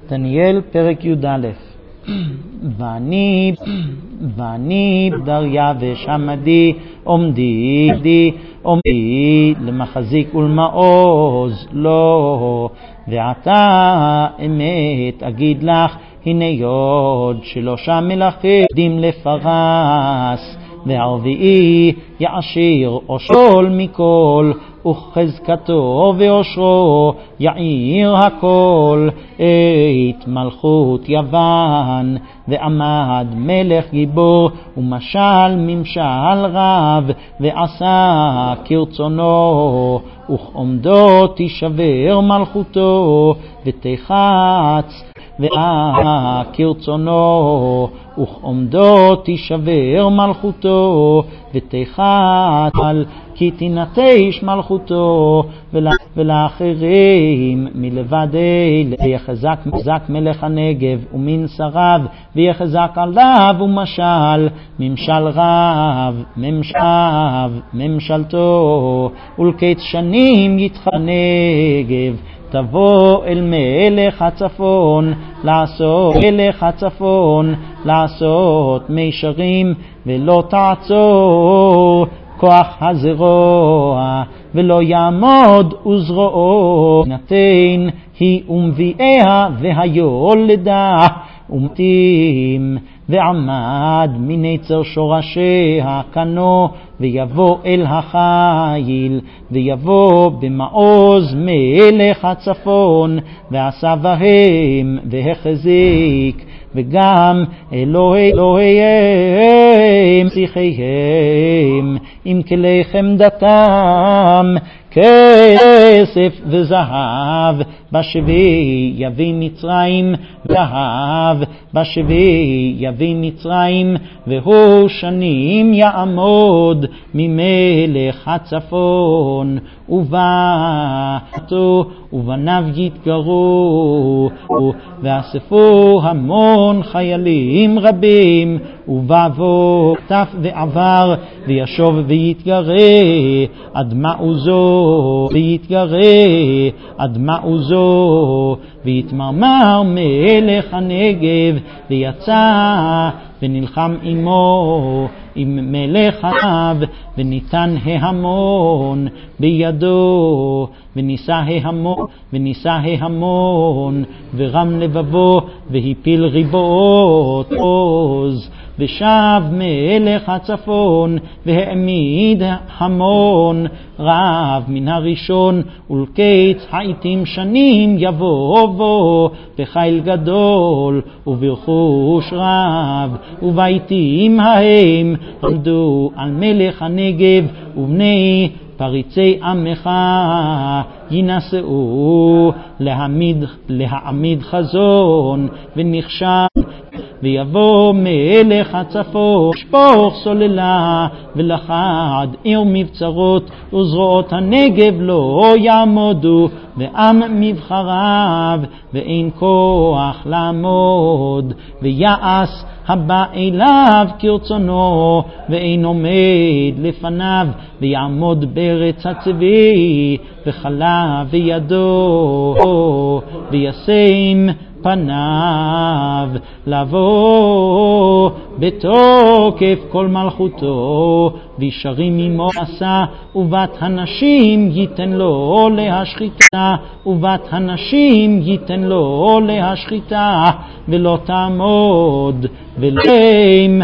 דניאל פרק י"א. ואני דריווש עמדי עומדי למחזיק ולמעוז לו, ועתה אמת אגיד לך, הנה יוד 3 מלכים לפרס, והרביעי יעשיר עושול מכל, וחזקתו ואושרו יעיר הכל. את מלכות יוון ועמד מלך גיבור, ומשל ממשל רב, ועשה כרצונו, וכעומדו תישבר מלכותו ותחץ, כרצונו, וכעומדו תישבר מלכותו ותחת, כי תנטש מלכותו ולאחרים מלבד אלה. ויחזק מלך הנגב ומן שריו, ויחזק עליו ומשל ממשל רב, ממשלתו, ולקץ שנים יתחנגב. תבוא אל מלך הצפון לעשות מישרים, ולא תעצור כוח הזרוע, ולא יעמוד וזרועו. נתן היא ומביאה והיולדה ומתים, ועמד מנצר שורשיה קנו, ויבוא אל החיל, ויבוא במעוז מלך הצפון, ועשה בהם והחזיק, וגם אלוהיהם שיחיהם עם כלי חמדתם, כסף וזהב בשבי יביא מצרים, זהב בשבי יביא מצרים, והוא שנים יעמוד ממלך הצפון, ובניו יתגרו, ואספו המון חיילים רבים, ובבוא כתף ועבר, וישוב ויתגרה עד מעוזו, ויתמרמר מלך הנגב, ויצא ונלחם עמו עם מלך עב, וניתן ההמון בידו, וניסה ההמון ורם לבבו, והפיל ריבות עוז. ושב מלך הצפון והעמיד המון רב מן הראשון, ולקץ העיתים שנים יבוא בחיל גדול וברכוש רב. ובעיתים ההם עמדו על מלך הנגב, ובני פריצי עמך ינסעו להעמיד חזון ונכשל. ויבוא מלך הצפון שפוך סוללה, ולחד עיר מבצרות, וזרועות הנגב לא יעמודו, ועם מבחריו ואין כוח לעמוד. ויעש הבא אליו כרצונו, ואין עומד לפניו, ויעמוד בארץ הצבי, וחלה בידו, וישם פניו לבוא בתוקף כל מלכותו, וישרים עמו עשה. ובת הנשים ייתן לו להשחיתה, ולא תעמוד, ולהם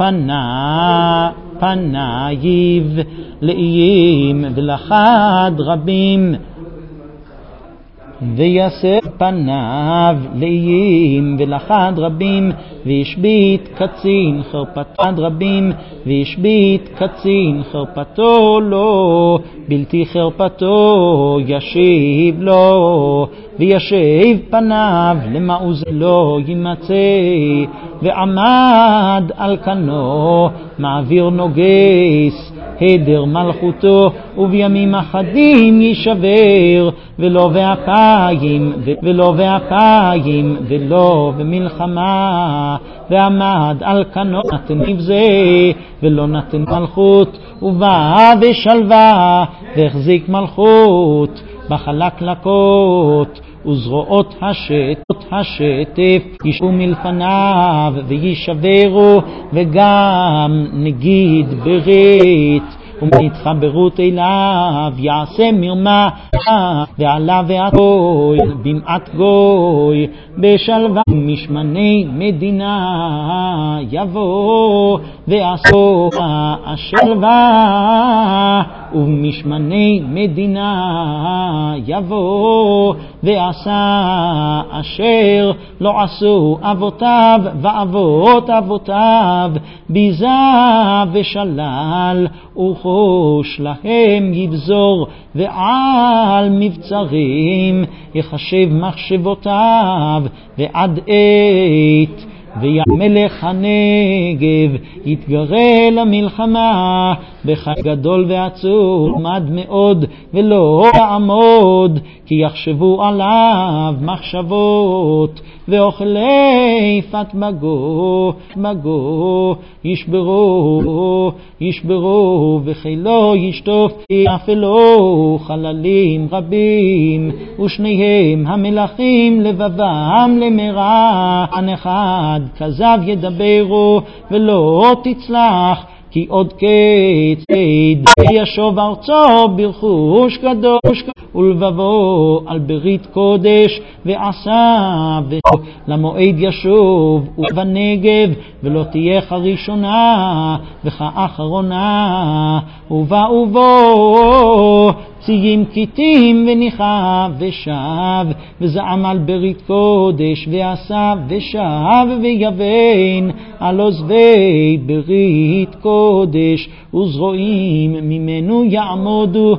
פנייו לאיים, ולחד רבים, ויעשה פניו לאיים ולחד רבים, וישבית קצין חרפתו לו, בלתי חרפתו ישיב לו. וישב פניו למעוז לא יימצא, ועמד על כנו מעביר נוגס הדר מלכותו, ובימים אחדים יישבר, ולא באפיים ולא במלחמה. ועמד על כנו נתן נבזה ולא נתן מלכות, ובא ושלווה והחזיק מלכות בחלקלקות, וזרועות השטף ישבו מלפניו וישברו, וגם נגיד ברית ומתחברות אליו יעשה מרמה, ועלה והגוי במעט גוי בשלווה, משמני מדינה יבוא ועשו השלווה, ובמשמני מדינה יבוא ועשה אשר לא עשו אבותיו ואבות אבותיו, ביזה ושלל וחוש להם יבזור, ועל מבצרים יחשב מחשבותיו, ועד עת וימלך הנגב יתגרה למלחמה, בחי גדול ועצום עד מאוד ולא יעמוד, כי יחשבו עליו מחשבות, ואוכלי פת מגו ישברו וחילו ישטוף, אפלו חללים רבים, ושניהם המלכים לבבם למרע, אחד כזב ידברו ולא תצלח, כי עוד קץ ישוב ארצו ברכוש קדוש, ולבבו על ברית קודש ועשה, למועד ישוב ובנגב, ולא תהיה כראשונה וכאחרונה, ובאו בו ציים קיטים וניחה ושב, וזעם על ברית קודש ועשה, ושב ויבין על עוזבי ברית קודש, וזרועים ממנו יעמודו,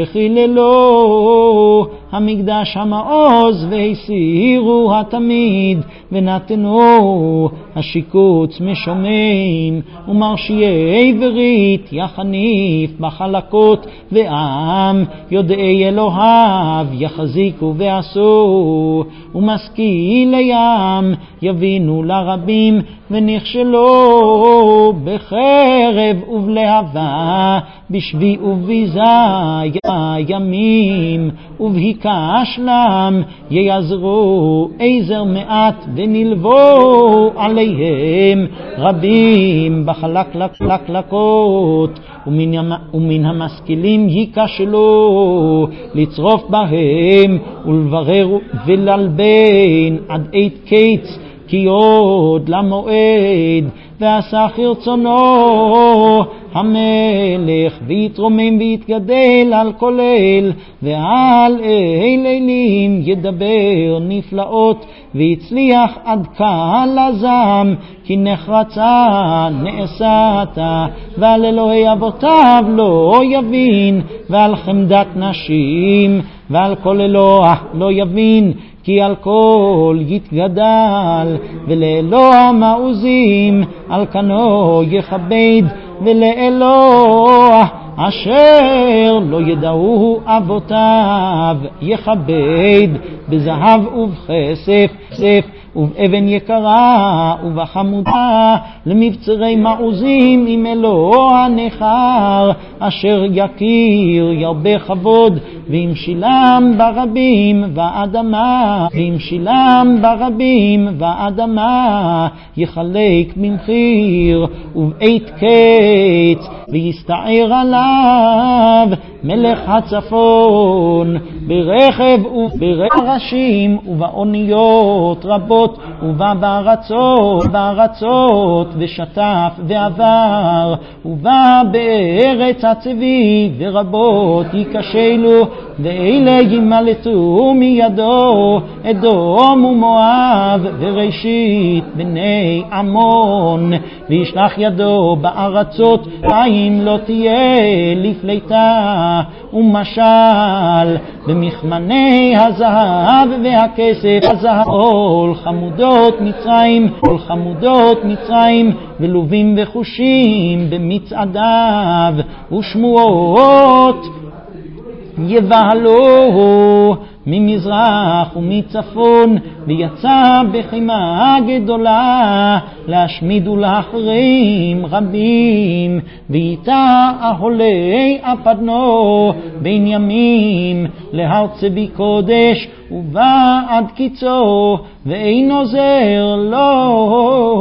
וחיללו המקדש המעוז והסירו התמיד, ונתנו השיקוץ משומם, ומרשיי ברית יחניף בחלקות, ועם יודעי אלוהיו יחזיקו ועשו, ומשכילי ים יבינו לרבים, ונכשלו בחרב ובלהבה, בשבי וביזה ימים, ובהיקשלם יעזרו עזר מעט, ונלבו עליהם רבים בחלקלקות, ומן המשכילים ייכשלו לצרוף בהם, ולברר וללבן עד עת קץ, כי עוד למועד ועשה כרצונו המלך, ויתרומם ויתגדל על כולל, ועל אלילים ידבר נפלאות, והצליח עד קהל הזעם, כי נחרצה נעשת, ועל אלוהי אבותיו לא יבין, ועל חמדת נשים ועל כל אלוה לא יבין, כי על כל יתגדל, ולאלוה מעוזים על כנו יכבד, ולאלוה אשר לא ידעוהו אבותיו יכבד, בזהב ובכסף ובאבן יקרה ובחמודה, למבצרי מעוזים עם אלוה נחר, אשר יכיר ירבה כבוד, ועם שילם ברבים ואדמה, יחלק במחיר ובעת קץ, ויסתער עליו מלך הצפון, ברכב ובראשים ובאוניות רבות, ובא בארצות ושטף ועבר, ובא בארץ הצבי ורבות ייכשלו, ואלה ימלטו מידו, אדום ומואב וראשית בני עמון, וישלח ידו בארצות, אם לא תהיה לפליטה, ומשל במכמני הזהב והכסף, כל חמודות מצרים, ולובים וחושים במצעדיו, ושמועות יבהלו ממזרח ומצפון, ויצא בחימה גדולה להשמיד ולהחרים רבים, ואיתה אהולי אפדנו בין ימים להר צבי קודש, ובא עד קיצו ואין עוזר לו.